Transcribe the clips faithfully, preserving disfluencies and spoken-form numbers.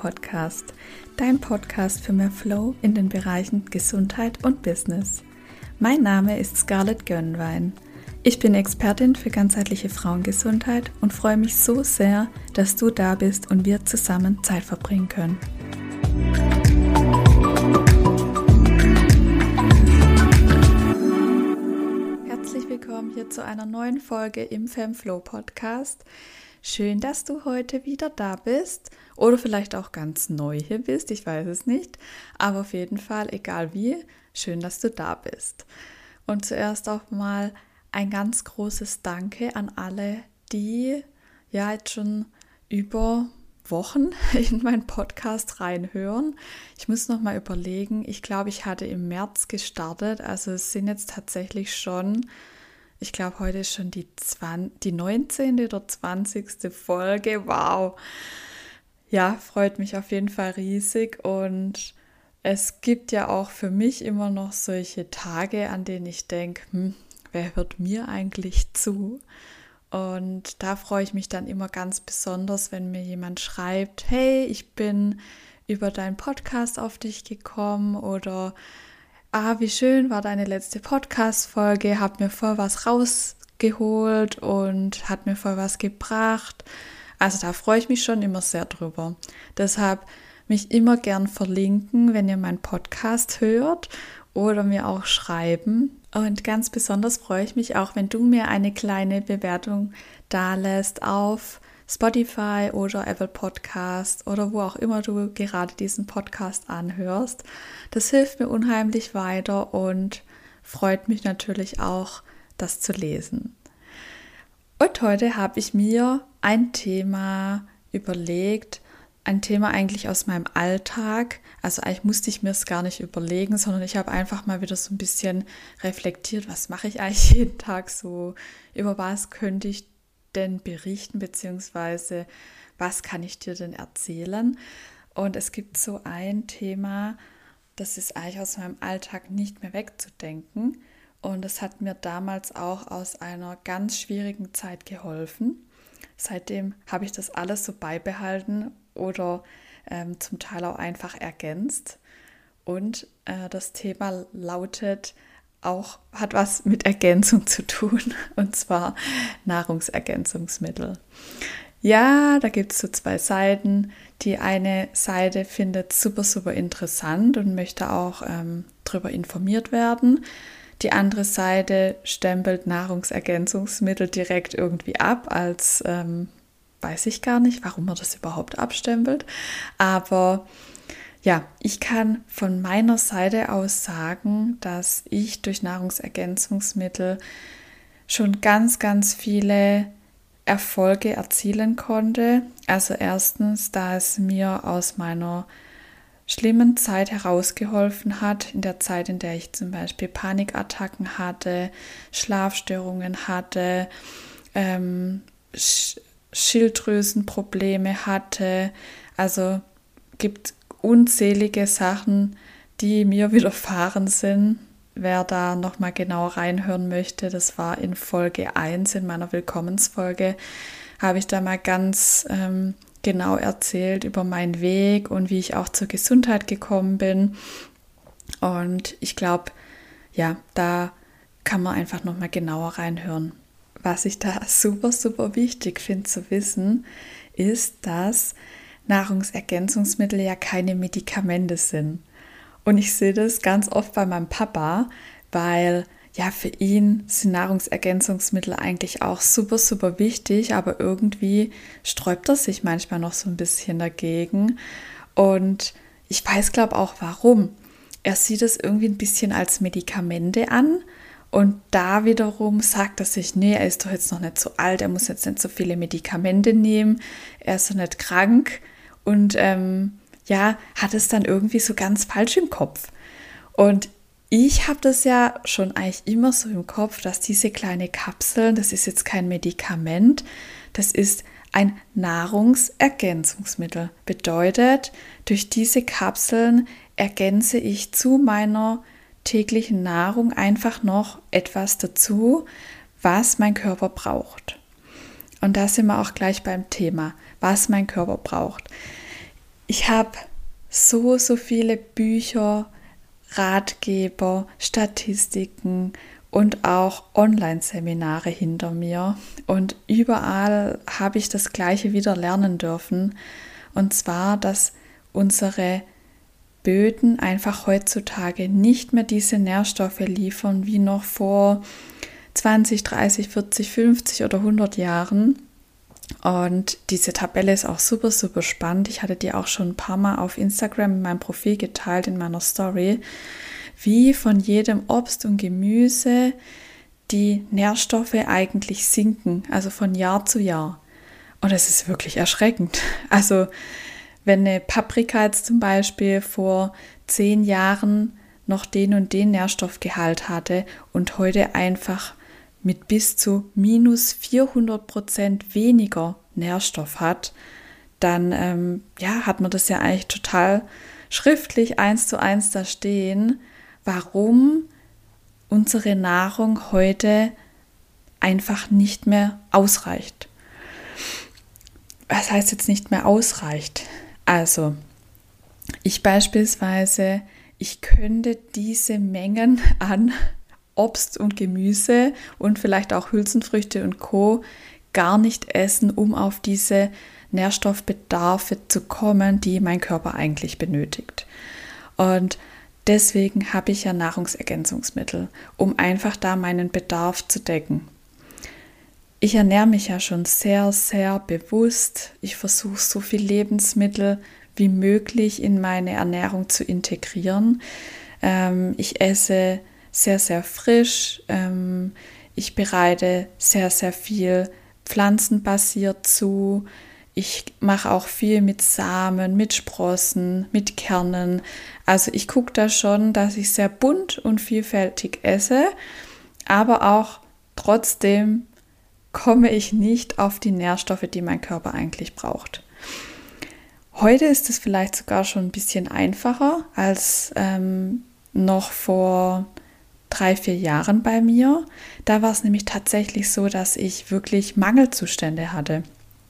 Podcast, dein Podcast für mehr Flow in den Bereichen Gesundheit und Business. Mein Name ist Scarlett Gönnwein. Ich bin Expertin für ganzheitliche Frauengesundheit und freue mich so sehr, dass du da bist und wir zusammen Zeit verbringen können. Herzlich willkommen hier zu einer neuen Folge im FemFlow Podcast. Schön, dass du heute wieder da bist oder vielleicht auch ganz neu hier bist, ich weiß es nicht, aber auf jeden Fall, egal wie, schön, dass du da bist. Und zuerst auch mal ein ganz großes Danke an alle, die ja jetzt schon über Wochen in meinen Podcast reinhören. Ich muss noch mal überlegen, ich glaube, ich hatte im März gestartet, also es sind jetzt tatsächlich schon, ich glaube, heute ist schon die, zwanzig, die neunzehnte oder zwanzigste Folge. Wow! Ja, freut mich auf jeden Fall riesig. Und es gibt ja auch für mich immer noch solche Tage, an denen ich denke, hm, wer hört mir eigentlich zu? Und da freue ich mich dann immer ganz besonders, wenn mir jemand schreibt, hey, ich bin über deinen Podcast auf dich gekommen oder ah, wie schön war deine letzte Podcast-Folge, hat mir voll was rausgeholt und hat mir voll was gebracht. Also da freue ich mich schon immer sehr drüber. Deshalb mich immer gern verlinken, wenn ihr meinen Podcast hört oder mir auch schreiben. Und ganz besonders freue ich mich auch, wenn du mir eine kleine Bewertung dalässt auf Spotify oder Apple Podcast oder wo auch immer du gerade diesen Podcast anhörst. Das hilft mir unheimlich weiter und freut mich natürlich auch, das zu lesen. Und heute habe ich mir ein Thema überlegt, ein Thema eigentlich aus meinem Alltag. Also eigentlich musste ich mir es gar nicht überlegen, sondern ich habe einfach mal wieder so ein bisschen reflektiert, was mache ich eigentlich jeden Tag so, über was könnte ich denn berichten, beziehungsweise was kann ich dir denn erzählen? Und es gibt so ein Thema, das ist eigentlich aus meinem Alltag nicht mehr wegzudenken. Und es hat mir damals auch aus einer ganz schwierigen Zeit geholfen. Seitdem habe ich das alles so beibehalten oder ähm, zum Teil auch einfach ergänzt. Und äh, das Thema lautet auch, hat was mit Ergänzung zu tun, und zwar Nahrungsergänzungsmittel. Ja, da gibt es so zwei Seiten. Die eine Seite findet super, super interessant und möchte auch ähm, darüber informiert werden. Die andere Seite stempelt Nahrungsergänzungsmittel direkt irgendwie ab, als ähm, weiß ich gar nicht, warum man das überhaupt abstempelt. Aber ja, ich kann von meiner Seite aus sagen, dass ich durch Nahrungsergänzungsmittel schon ganz, ganz viele Erfolge erzielen konnte. Also erstens, da es mir aus meiner schlimmen Zeit herausgeholfen hat, in der Zeit, in der ich zum Beispiel Panikattacken hatte, Schlafstörungen hatte, ähm, Sch- Schilddrüsenprobleme hatte. Also gibt unzählige Sachen, die mir widerfahren sind. Wer da nochmal genau reinhören möchte, das war in Folge eins, in meiner Willkommensfolge, habe ich da mal ganz ähm, genau erzählt über meinen Weg und wie ich auch zur Gesundheit gekommen bin. Und ich glaube, ja, da kann man einfach nochmal genauer reinhören. Was ich da super, super wichtig finde zu wissen, ist, dass Nahrungsergänzungsmittel ja keine Medikamente sind. Und ich sehe das ganz oft bei meinem Papa, weil ja, für ihn sind Nahrungsergänzungsmittel eigentlich auch super, super wichtig, aber irgendwie sträubt er sich manchmal noch so ein bisschen dagegen. Und ich weiß, glaube auch, warum. Er sieht es irgendwie ein bisschen als Medikamente an und da wiederum sagt er sich, nee, er ist doch jetzt noch nicht so alt, er muss jetzt nicht so viele Medikamente nehmen, er ist doch nicht krank und ähm, ja, hat es dann irgendwie so ganz falsch im Kopf. Und ich habe das ja schon eigentlich immer so im Kopf, dass diese kleine Kapseln, das ist jetzt kein Medikament, das ist ein Nahrungsergänzungsmittel. Bedeutet, durch diese Kapseln ergänze ich zu meiner täglichen Nahrung einfach noch etwas dazu, was mein Körper braucht. Und da sind wir auch gleich beim Thema, was mein Körper braucht. Ich habe so, so viele Bücher, Ratgeber, Statistiken und auch Online-Seminare hinter mir. Und überall habe ich das Gleiche wieder lernen dürfen. Und zwar, dass unsere Böden einfach heutzutage nicht mehr diese Nährstoffe liefern wie noch vor zwanzig, dreißig, vierzig, fünfzig oder hundert Jahren. Und diese Tabelle ist auch super, super spannend. Ich hatte die auch schon ein paar Mal auf Instagram in meinem Profil geteilt, in meiner Story, wie von jedem Obst und Gemüse die Nährstoffe eigentlich sinken, also von Jahr zu Jahr. Und das ist wirklich erschreckend. Also wenn eine Paprika jetzt zum Beispiel vor zehn Jahren noch den und den Nährstoffgehalt hatte und heute einfach mit bis zu minus vierhundert Prozent weniger Nährstoff hat, dann ähm, ja, hat man das ja eigentlich total schriftlich eins zu eins da stehen, warum unsere Nahrung heute einfach nicht mehr ausreicht. Was heißt jetzt nicht mehr ausreicht? Also, ich beispielsweise, ich könnte diese Mengen an Obst und Gemüse und vielleicht auch Hülsenfrüchte und Co. gar nicht essen, um auf diese Nährstoffbedarfe zu kommen, die mein Körper eigentlich benötigt. Und deswegen habe ich ja Nahrungsergänzungsmittel, um einfach da meinen Bedarf zu decken. Ich ernähre mich ja schon sehr, sehr bewusst. Ich versuche so viel Lebensmittel wie möglich in meine Ernährung zu integrieren. Ähm, ich esse sehr, sehr frisch. Ähm, ich bereite sehr, sehr viel pflanzenbasiert zu. Ich mache auch viel mit Samen, mit Sprossen, mit Kernen. Also ich gucke da schon, dass ich sehr bunt und vielfältig esse, aber auch trotzdem komme ich nicht auf die Nährstoffe, die mein Körper eigentlich braucht. Heute ist es vielleicht sogar schon ein bisschen einfacher als ähm, noch vor drei, vier Jahren bei mir. Da war es nämlich tatsächlich so, dass ich wirklich Mangelzustände hatte.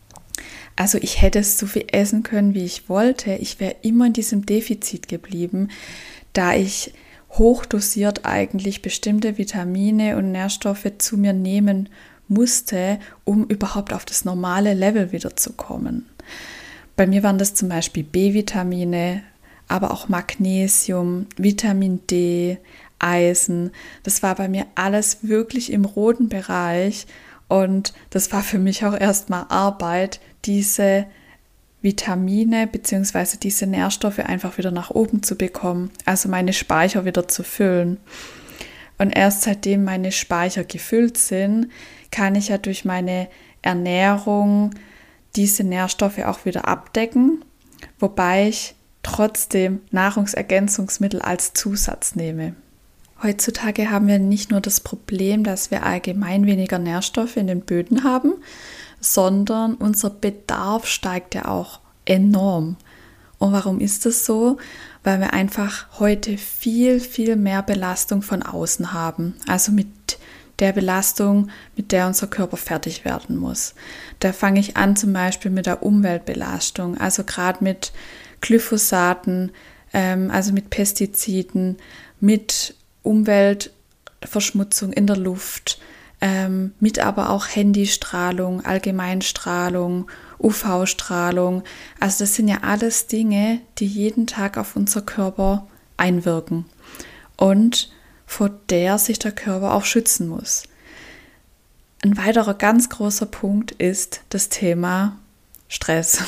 Also ich hätte so viel essen können, wie ich wollte. Ich wäre immer in diesem Defizit geblieben, da ich hochdosiert eigentlich bestimmte Vitamine und Nährstoffe zu mir nehmen musste, um überhaupt auf das normale Level wieder zu kommen. Bei mir waren das zum Beispiel B-Vitamine, aber auch Magnesium, Vitamin D, Eisen. Das war bei mir alles wirklich im roten Bereich und das war für mich auch erstmal Arbeit, diese Vitamine bzw. diese Nährstoffe einfach wieder nach oben zu bekommen, also meine Speicher wieder zu füllen. Und erst seitdem meine Speicher gefüllt sind, kann ich ja durch meine Ernährung diese Nährstoffe auch wieder abdecken, wobei ich trotzdem Nahrungsergänzungsmittel als Zusatz nehme. Heutzutage haben wir nicht nur das Problem, dass wir allgemein weniger Nährstoffe in den Böden haben, sondern unser Bedarf steigt ja auch enorm. Und warum ist das so? Weil wir einfach heute viel, viel mehr Belastung von außen haben. Also mit der Belastung, mit der unser Körper fertig werden muss. Da fange ich an zum Beispiel mit der Umweltbelastung, also gerade mit Glyphosaten, ähm, also mit Pestiziden, mit Umweltverschmutzung in der Luft, ähm, mit aber auch Handystrahlung, Allgemeinstrahlung, U V-Strahlung. Also das sind ja alles Dinge, die jeden Tag auf unser Körper einwirken und vor der sich der Körper auch schützen muss. Ein weiterer ganz großer Punkt ist das Thema Stress.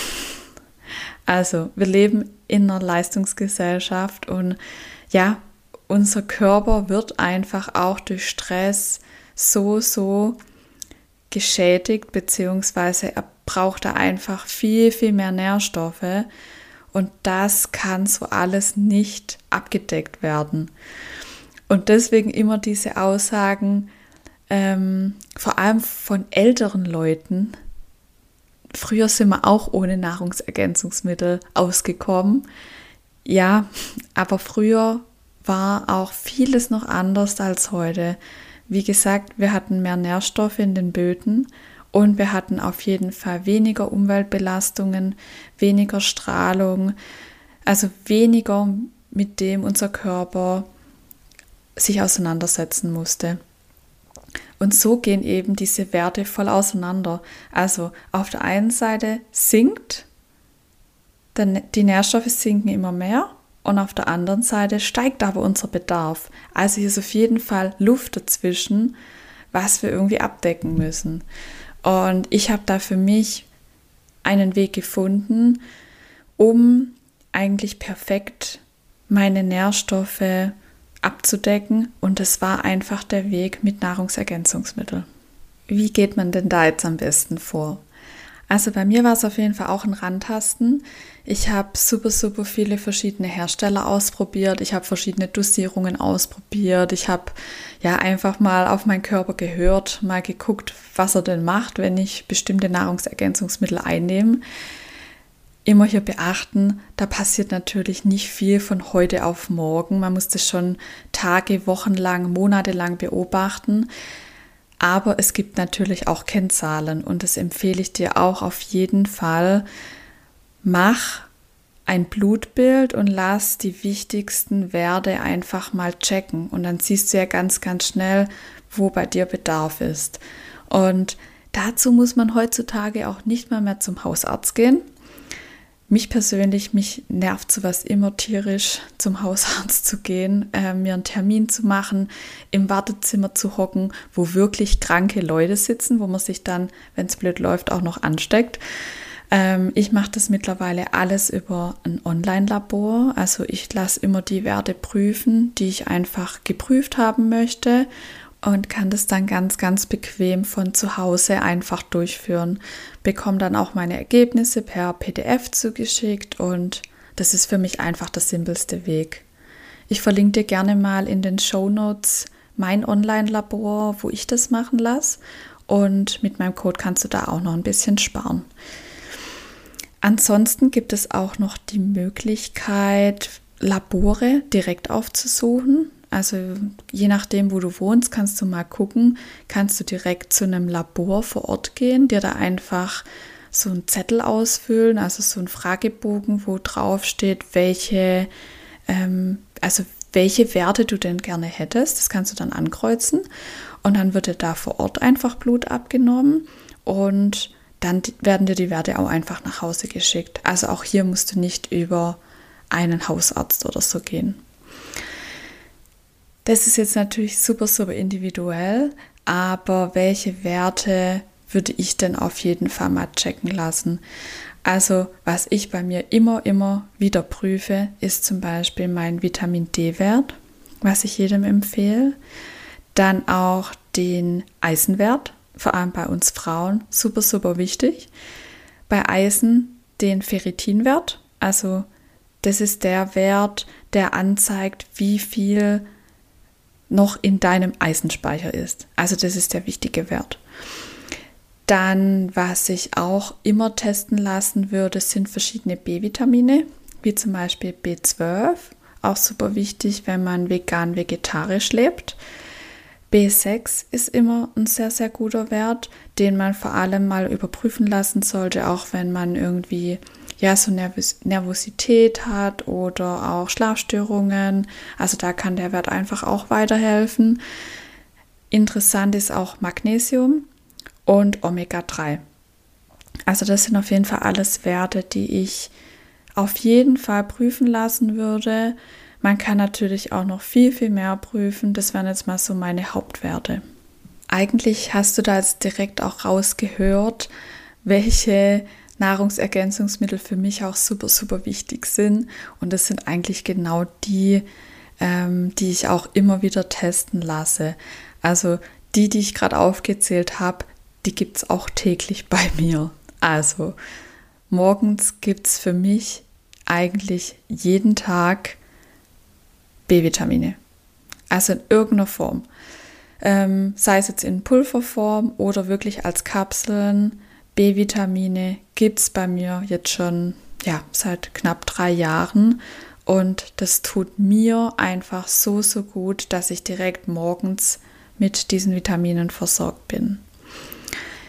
Also wir leben in einer Leistungsgesellschaft und ja, unser Körper wird einfach auch durch Stress so, so geschädigt, beziehungsweise er braucht da einfach viel, viel mehr Nährstoffe und das kann so alles nicht abgedeckt werden. Und deswegen immer diese Aussagen, ähm, vor allem von älteren Leuten, früher sind wir auch ohne Nahrungsergänzungsmittel ausgekommen. Ja, aber früher war auch vieles noch anders als heute. Wie gesagt, wir hatten mehr Nährstoffe in den Böden und wir hatten auf jeden Fall weniger Umweltbelastungen, weniger Strahlung, also weniger, mit dem unser Körper sich auseinandersetzen musste. Und so gehen eben diese Werte voll auseinander. Also auf der einen Seite sinkt, dann die Nährstoffe sinken immer mehr und auf der anderen Seite steigt aber unser Bedarf. Also hier ist auf jeden Fall Luft dazwischen, was wir irgendwie abdecken müssen. Und ich habe da für mich einen Weg gefunden, um eigentlich perfekt meine Nährstoffe abzudecken, und das war einfach der Weg mit Nahrungsergänzungsmitteln. Wie geht man denn da jetzt am besten vor? Also bei mir war es auf jeden Fall auch ein Rantasten. Ich habe super, super viele verschiedene Hersteller ausprobiert. Ich habe verschiedene Dosierungen ausprobiert. Ich habe ja einfach mal auf meinen Körper gehört, mal geguckt, was er denn macht, wenn ich bestimmte Nahrungsergänzungsmittel einnehme. Immer hier beachten, da passiert natürlich nicht viel von heute auf morgen. Man muss das schon Tage, Wochen lang, Monate lang beobachten. Aber es gibt natürlich auch Kennzahlen und das empfehle ich dir auch auf jeden Fall. Mach ein Blutbild und lass die wichtigsten Werte einfach mal checken. Und dann siehst du ja ganz, ganz schnell, wo bei dir Bedarf ist. Und dazu muss man heutzutage auch nicht mal mehr zum Hausarzt gehen. Mich persönlich, mich nervt sowas immer tierisch, zum Hausarzt zu gehen, äh, mir einen Termin zu machen, im Wartezimmer zu hocken, wo wirklich kranke Leute sitzen, wo man sich dann, wenn es blöd läuft, auch noch ansteckt. Ähm, ich mache das mittlerweile alles über ein Online-Labor. Also ich lasse immer die Werte prüfen, die ich einfach geprüft haben möchte, und kann das dann ganz, ganz bequem von zu Hause einfach durchführen. Bekomme dann auch meine Ergebnisse per P D F zugeschickt und das ist für mich einfach der simpelste Weg. Ich verlinke dir gerne mal in den Shownotes mein Online-Labor, wo ich das machen lasse, und mit meinem Code kannst du da auch noch ein bisschen sparen. Ansonsten gibt es auch noch die Möglichkeit, Labore direkt aufzusuchen. Also je nachdem, wo du wohnst, kannst du mal gucken, kannst du direkt zu einem Labor vor Ort gehen, dir da einfach so einen Zettel ausfüllen, also so einen Fragebogen, wo drauf steht, welche, ähm, also welche Werte du denn gerne hättest. Das kannst du dann ankreuzen und dann wird dir da vor Ort einfach Blut abgenommen und dann werden dir die Werte auch einfach nach Hause geschickt. Also auch hier musst du nicht über einen Hausarzt oder so gehen. Das ist jetzt natürlich super, super individuell, aber welche Werte würde ich denn auf jeden Fall mal checken lassen? Also was ich bei mir immer, immer wieder prüfe, ist zum Beispiel mein Vitamin D-Wert, was ich jedem empfehle. Dann auch den Eisenwert, vor allem bei uns Frauen, super, super wichtig. Bei Eisen den Ferritinwert, also das ist der Wert, der anzeigt, wie viel noch in deinem Eisenspeicher ist. Also das ist der wichtige Wert. Dann, was ich auch immer testen lassen würde, sind verschiedene B-Vitamine, wie zum Beispiel B zwölf, auch super wichtig, wenn man vegan-vegetarisch lebt. B sechs ist immer ein sehr, sehr guter Wert, den man vor allem mal überprüfen lassen sollte, auch wenn man irgendwie ja so Nervos- Nervosität hat oder auch Schlafstörungen. Also da kann der Wert einfach auch weiterhelfen. Interessant ist auch Magnesium und Omega drei. Also das sind auf jeden Fall alles Werte, die ich auf jeden Fall prüfen lassen würde. Man kann natürlich auch noch viel, viel mehr prüfen. Das wären jetzt mal so meine Hauptwerte. Eigentlich hast du da jetzt direkt auch rausgehört, welche Nahrungsergänzungsmittel für mich auch super, super wichtig sind. Und das sind eigentlich genau die, ähm, die ich auch immer wieder testen lasse. Also die, die ich gerade aufgezählt habe, die gibt es auch täglich bei mir. Also morgens gibt es für mich eigentlich jeden Tag B-Vitamine. Also in irgendeiner Form. Ähm, sei es jetzt in Pulverform oder wirklich als Kapseln. B-Vitamine gibt es bei mir jetzt schon ja, seit knapp drei Jahren und das tut mir einfach so, so gut, dass ich direkt morgens mit diesen Vitaminen versorgt bin.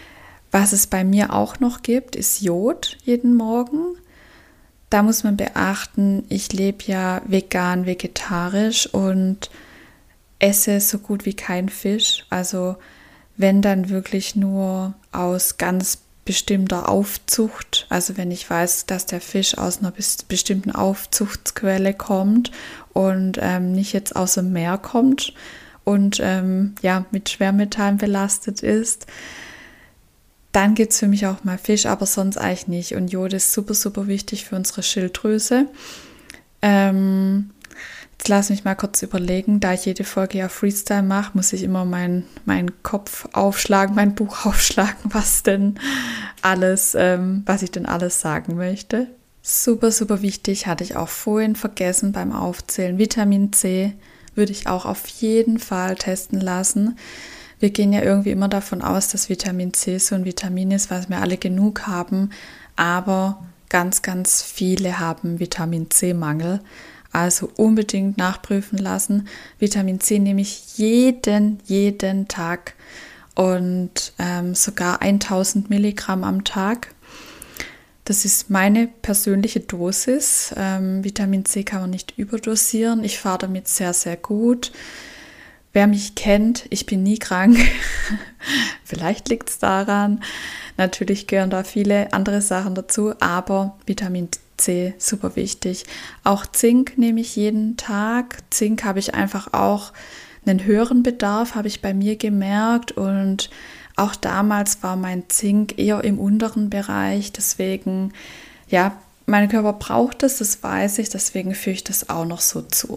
Was es bei mir auch noch gibt, ist Jod jeden Morgen. Da muss man beachten, ich lebe ja vegan, vegetarisch und esse so gut wie kein Fisch. Also wenn dann wirklich nur aus ganz bestimmter Aufzucht. Also wenn ich weiß, dass der Fisch aus einer bestimmten Aufzuchtsquelle kommt und ähm, nicht jetzt aus dem Meer kommt und ähm, ja mit Schwermetallen belastet ist, dann gibt es für mich auch mal Fisch, aber sonst eigentlich nicht. Und Jod ist super, super wichtig für unsere Schilddrüse. Ähm, jetzt lass mich mal kurz überlegen, da ich jede Folge ja Freestyle mache, muss ich immer meinen mein Kopf aufschlagen, mein Buch aufschlagen, was denn alles, ähm, was ich denn alles sagen möchte. Super, super wichtig, hatte ich auch vorhin vergessen beim Aufzählen. Vitamin C würde ich auch auf jeden Fall testen lassen. Wir gehen ja irgendwie immer davon aus, dass Vitamin C so ein Vitamin ist, weil wir alle genug haben, aber ganz, ganz viele haben Vitamin C-Mangel. Also unbedingt nachprüfen lassen. Vitamin C nehme ich jeden, jeden Tag und ähm, sogar tausend Milligramm am Tag. Das ist meine persönliche Dosis. Ähm, Vitamin C kann man nicht überdosieren. Ich fahre damit sehr, sehr gut. Wer mich kennt, ich bin nie krank. Vielleicht liegt es daran. Natürlich gehören da viele andere Sachen dazu, aber Vitamin C, super wichtig. Auch Zink nehme ich jeden Tag. Zink habe ich einfach auch einen höheren Bedarf, habe ich bei mir gemerkt. Und auch damals war mein Zink eher im unteren Bereich. Deswegen, ja, mein Körper braucht es, das weiß ich. Deswegen führe ich das auch noch so zu.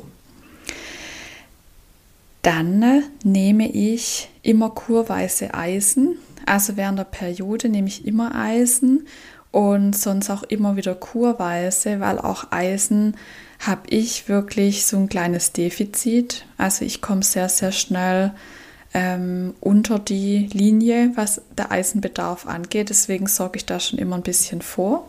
Dann nehme ich immer kurweise Eisen. Also während der Periode nehme ich immer Eisen und sonst auch immer wieder kurweise, weil auch Eisen habe ich wirklich so ein kleines Defizit. Also ich komme sehr, sehr schnell ähm, unter die Linie, was der Eisenbedarf angeht. Deswegen sorge ich da schon immer ein bisschen vor.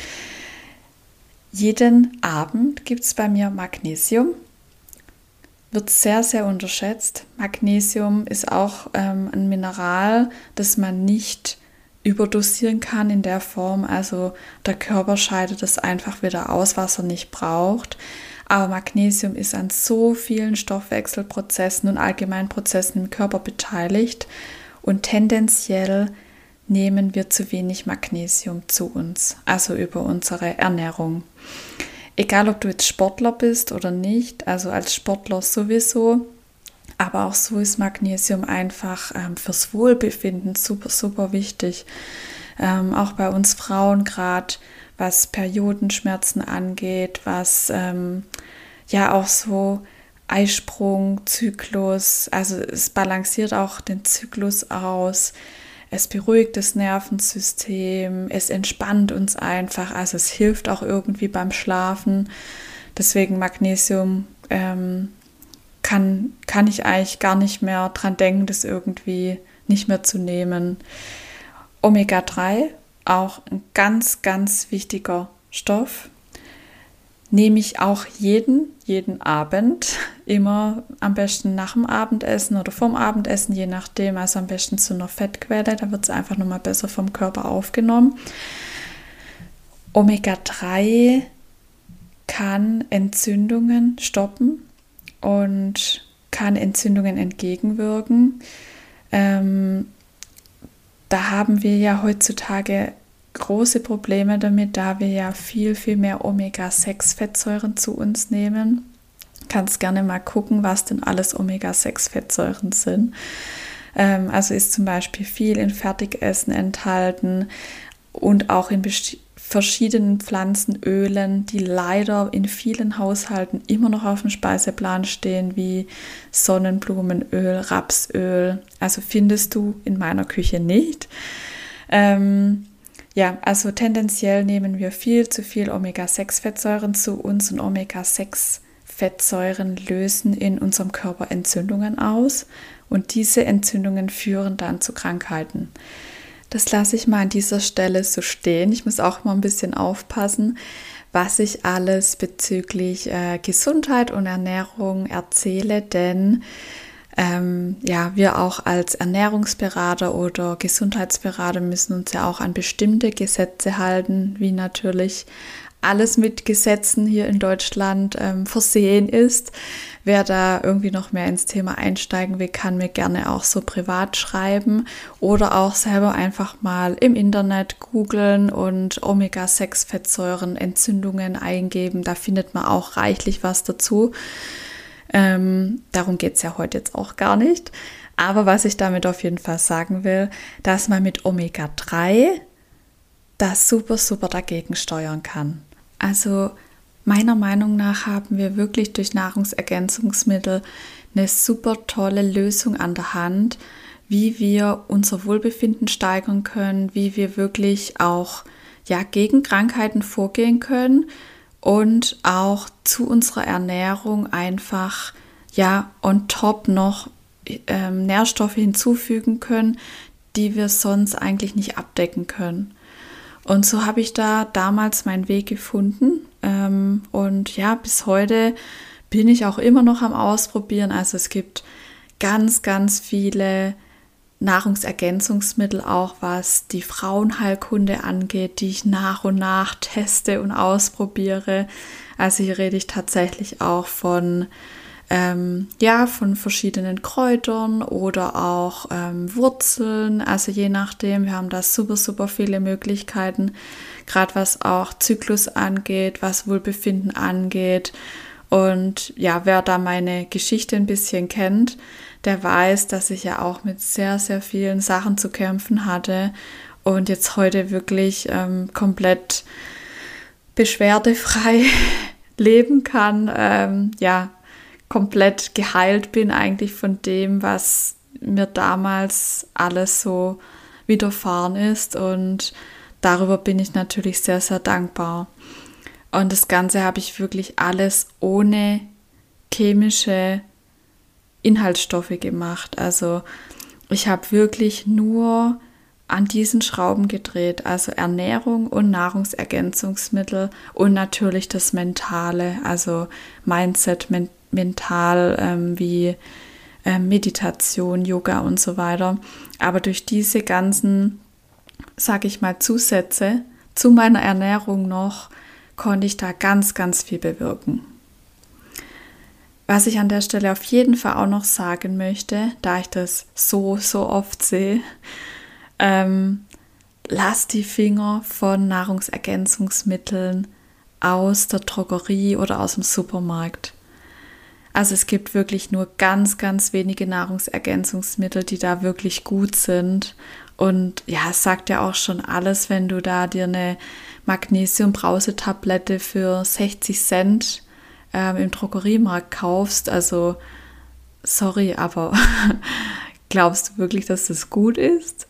Jeden Abend gibt es bei mir Magnesium. Wird sehr, sehr unterschätzt. Magnesium ist auch ähm, ein Mineral, das man nicht überdosieren kann in der Form. Also der Körper scheidet es einfach wieder aus, was er nicht braucht. Aber Magnesium ist an so vielen Stoffwechselprozessen und allgemeinen Prozessen im Körper beteiligt. Und tendenziell nehmen wir zu wenig Magnesium zu uns, also über unsere Ernährung. Egal, ob du jetzt Sportler bist oder nicht, also als Sportler sowieso, aber auch so ist Magnesium einfach ähm, fürs Wohlbefinden super, super wichtig. Ähm, auch bei uns Frauen gerade, was Periodenschmerzen angeht, was ähm, ja auch so Eisprung, Zyklus, also es balanciert auch den Zyklus aus. Es beruhigt das Nervensystem, es entspannt uns einfach, also es hilft auch irgendwie beim Schlafen. Deswegen Magnesium ähm, kann, kann ich eigentlich gar nicht mehr dran denken, das irgendwie nicht mehr zu nehmen. Omega drei, auch ein ganz, ganz wichtiger Stoff. Nehme ich auch jeden, jeden Abend, immer am besten nach dem Abendessen oder vorm Abendessen, je nachdem, also am besten zu einer Fettquelle, da wird es einfach nochmal besser vom Körper aufgenommen. Omega drei kann Entzündungen stoppen und kann Entzündungen entgegenwirken. Ähm, da haben wir ja heutzutage große Probleme damit, da wir ja viel, viel mehr Omega sechs Fettsäuren zu uns nehmen. Kannst gerne mal gucken, was denn alles Omega sechs Fettsäuren sind. Ähm, also ist zum Beispiel viel in Fertigessen enthalten und auch in besti- verschiedenen Pflanzenölen, die leider in vielen Haushalten immer noch auf dem Speiseplan stehen, wie Sonnenblumenöl, Rapsöl. Also findest du in meiner Küche nicht. Ähm, Ja, also tendenziell nehmen wir viel zu viel Omega sechs Fettsäuren zu uns und Omega sechs Fettsäuren lösen in unserem Körper Entzündungen aus und diese Entzündungen führen dann zu Krankheiten. Das lasse ich mal an dieser Stelle so stehen. Ich muss auch mal ein bisschen aufpassen, was ich alles bezüglich äh, Gesundheit und Ernährung erzähle, denn ähm, ja, wir auch als Ernährungsberater oder Gesundheitsberater müssen uns ja auch an bestimmte Gesetze halten, wie natürlich alles mit Gesetzen hier in Deutschland ähm, versehen ist. Wer da irgendwie noch mehr ins Thema einsteigen will, kann mir gerne auch so privat schreiben oder auch selber einfach mal im Internet googeln und Omega sechs Fettsäuren Entzündungen eingeben. Da findet man auch reichlich was dazu. Ähm, darum geht es ja heute jetzt auch gar nicht. Aber was ich damit auf jeden Fall sagen will, dass man mit Omega drei das super, super dagegen steuern kann. Also meiner Meinung nach haben wir wirklich durch Nahrungsergänzungsmittel eine super tolle Lösung an der Hand, wie wir unser Wohlbefinden steigern können, wie wir wirklich auch ja, gegen Krankheiten vorgehen können und auch zu unserer Ernährung einfach ja on top noch ähm, Nährstoffe hinzufügen können, die wir sonst eigentlich nicht abdecken können. Und so habe ich da damals meinen Weg gefunden ähm, und ja, bis heute bin ich auch immer noch am Ausprobieren. Also es gibt ganz, ganz viele Nahrungsergänzungsmittel, auch was die Frauenheilkunde angeht, die ich nach und nach teste und ausprobiere. Also hier rede ich tatsächlich auch von Ähm, ja, von verschiedenen Kräutern oder auch ähm, Wurzeln, also je nachdem, wir haben da super, super viele Möglichkeiten, gerade was auch Zyklus angeht, was Wohlbefinden angeht. Und ja, wer da meine Geschichte ein bisschen kennt, der weiß, dass ich ja auch mit sehr, sehr vielen Sachen zu kämpfen hatte und jetzt heute wirklich ähm, komplett beschwerdefrei leben kann, ähm, ja, komplett geheilt bin eigentlich von dem, was mir damals alles so widerfahren ist und darüber bin ich natürlich sehr, sehr dankbar. Und das Ganze habe ich wirklich alles ohne chemische Inhaltsstoffe gemacht. Also ich habe wirklich nur an diesen Schrauben gedreht, also Ernährung und Nahrungsergänzungsmittel und natürlich das Mentale, also Mindset, men- mental ähm, wie äh, Meditation, Yoga und so weiter. Aber durch diese ganzen, sage ich mal, Zusätze zu meiner Ernährung noch, konnte ich da ganz, ganz viel bewirken. Was ich an der Stelle auf jeden Fall auch noch sagen möchte, da ich das so, so oft sehe, ähm, lass die Finger von Nahrungsergänzungsmitteln aus der Drogerie oder aus dem Supermarkt. Also es gibt wirklich nur ganz, ganz wenige Nahrungsergänzungsmittel, die da wirklich gut sind. Und ja, es sagt ja auch schon alles, wenn du da dir eine Magnesium-Brausetablette für sechzig Cent ähm, im Drogeriemarkt kaufst. Also, sorry, aber glaubst du wirklich, dass das gut ist?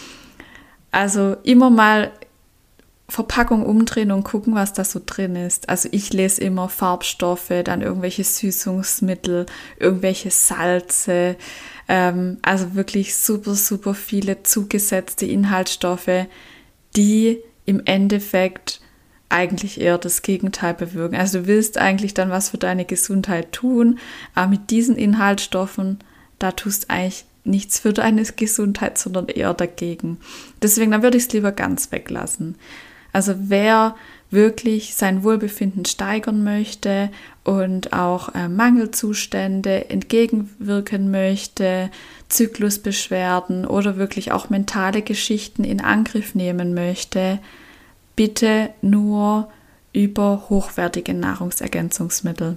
Also immer mal Verpackung umdrehen und gucken, was da so drin ist. Also ich lese immer Farbstoffe, dann irgendwelche Süßungsmittel, irgendwelche Salze, ähm, also wirklich super, super viele zugesetzte Inhaltsstoffe, die im Endeffekt eigentlich eher das Gegenteil bewirken. Also du willst eigentlich dann was für deine Gesundheit tun, aber mit diesen Inhaltsstoffen, da tust du eigentlich nichts für deine Gesundheit, sondern eher dagegen. Deswegen, dann würde ich es lieber ganz weglassen. Also wer wirklich sein Wohlbefinden steigern möchte und auch äh, Mangelzustände entgegenwirken möchte, Zyklusbeschwerden oder wirklich auch mentale Geschichten in Angriff nehmen möchte, bitte nur über hochwertige Nahrungsergänzungsmittel.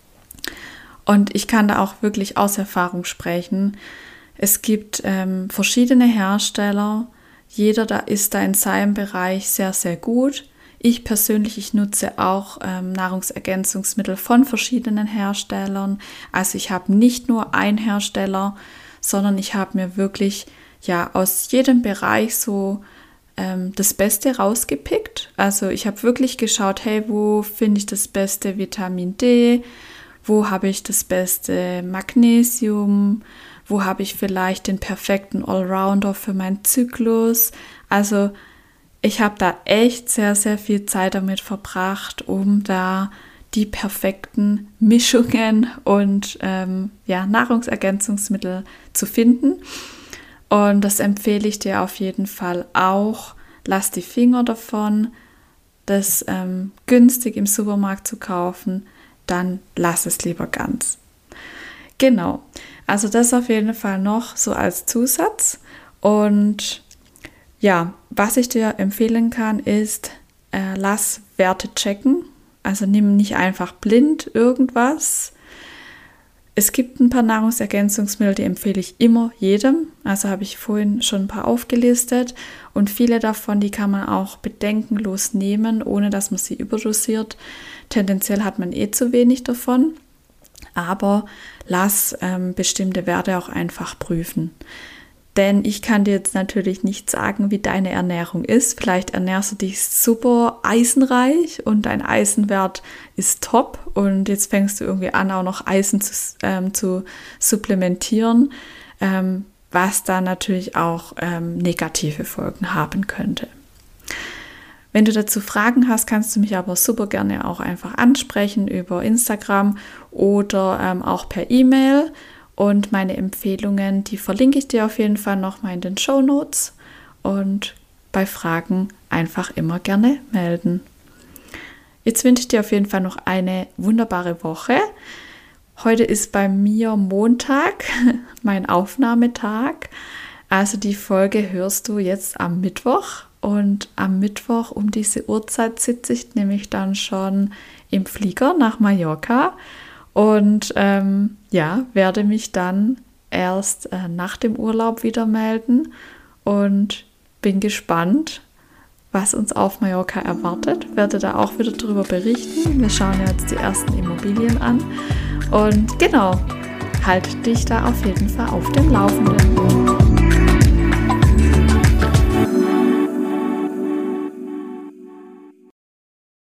Und ich kann da auch wirklich aus Erfahrung sprechen. Es gibt ähm, verschiedene Hersteller, jeder da ist da in seinem Bereich sehr, sehr gut. Ich persönlich, ich nutze auch ähm, Nahrungsergänzungsmittel von verschiedenen Herstellern. Also ich habe nicht nur einen Hersteller, sondern ich habe mir wirklich ja aus jedem Bereich so ähm, das Beste rausgepickt. Also ich habe wirklich geschaut, hey, wo finde ich das beste Vitamin D? Wo habe ich das beste Magnesium? Wo habe ich vielleicht den perfekten Allrounder für meinen Zyklus? Also ich habe da echt sehr, sehr viel Zeit damit verbracht, um da die perfekten Mischungen und ähm, ja, Nahrungsergänzungsmittel zu finden. Und das empfehle ich dir auf jeden Fall auch. Lass die Finger davon, das ähm, günstig im Supermarkt zu kaufen, dann lass es lieber ganz. Genau, also das auf jeden Fall noch so als Zusatz. Und ja, was ich dir empfehlen kann, ist, äh, lass Werte checken. Also nimm nicht einfach blind irgendwas. Es gibt ein paar Nahrungsergänzungsmittel, die empfehle ich immer jedem. Also habe ich vorhin schon ein paar aufgelistet. Und viele davon, die kann man auch bedenkenlos nehmen, ohne dass man sie überdosiert. Tendenziell hat man eh zu wenig davon. Aber lass ähm, bestimmte Werte auch einfach prüfen. Denn ich kann dir jetzt natürlich nicht sagen, wie deine Ernährung ist. Vielleicht ernährst du dich super eisenreich und dein Eisenwert ist top. Und jetzt fängst du irgendwie an, auch noch Eisen zu, ähm, zu supplementieren, ähm, was da natürlich auch ähm, negative Folgen haben könnte. Wenn du dazu Fragen hast, kannst du mich aber super gerne auch einfach ansprechen über Instagram oder ähm, auch per E-Mail. Und meine Empfehlungen, die verlinke ich dir auf jeden Fall nochmal in den Shownotes. Und bei Fragen einfach immer gerne melden. Jetzt wünsche ich dir auf jeden Fall noch eine wunderbare Woche. Heute ist bei mir Montag, mein Aufnahmetag. Also die Folge hörst du jetzt am Mittwoch. Und am Mittwoch um diese Uhrzeit sitze ich nämlich dann schon im Flieger nach Mallorca. Und ähm, ja, werde mich dann erst äh, nach dem Urlaub wieder melden und bin gespannt, was uns auf Mallorca erwartet. Werde da auch wieder darüber berichten. Wir schauen jetzt die ersten Immobilien an. Und genau, halt dich da auf jeden Fall auf dem Laufenden.